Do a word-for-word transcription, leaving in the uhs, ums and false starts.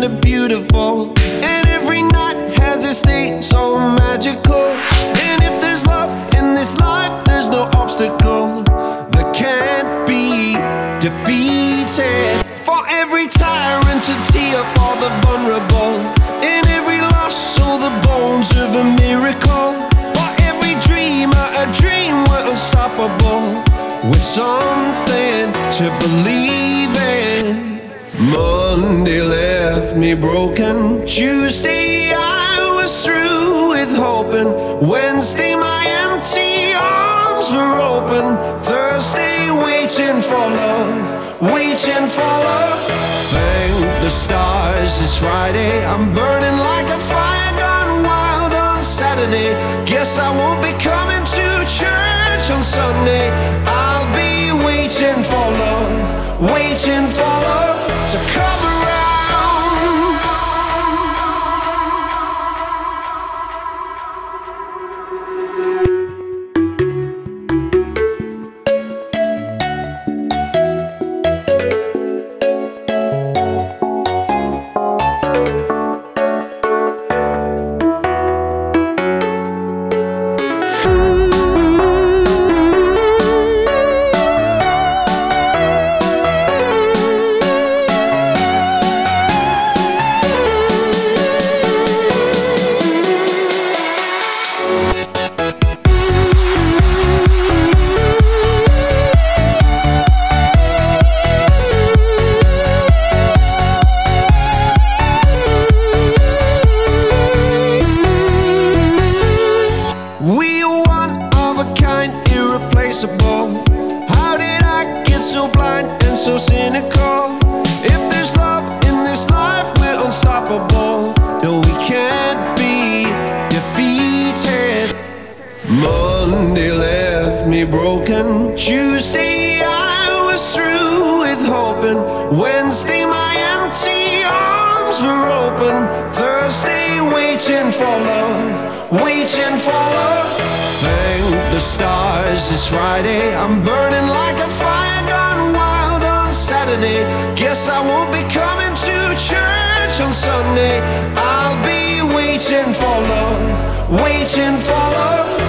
kinda beautiful, and every night has its day so magical. And if there's love in this life, there's no obstacle that can't be defeated. For every tyrant a tear for the vulnerable, in every loss so the bones of a miracle. For every dreamer a dream we're unstoppable, with something to believe in. Monday left me broken, Tuesday I was through with hoping, Wednesday my empty arms were open, Thursday waiting for love, waiting for love. Thank the stars it's Friday, I'm burning like a fire gone wild on Saturday. Guess I won't be coming to church on Sunday. I'll be waiting for love, waiting for love to come around. We are one of a kind, irreplaceable. How did I get so blind and so cynical? If there's love in this life, we're unstoppable. No, we can't be defeated. Monday left me broken, Tuesday I was through with hoping, Wednesday my empty arms were open, Thursday waiting for love, waiting for love. Thank the stars it's Friday, I'm burning like a fire gone wild on Saturday. Guess I won't be coming to church on Sunday. I'll be waiting for love, waiting for love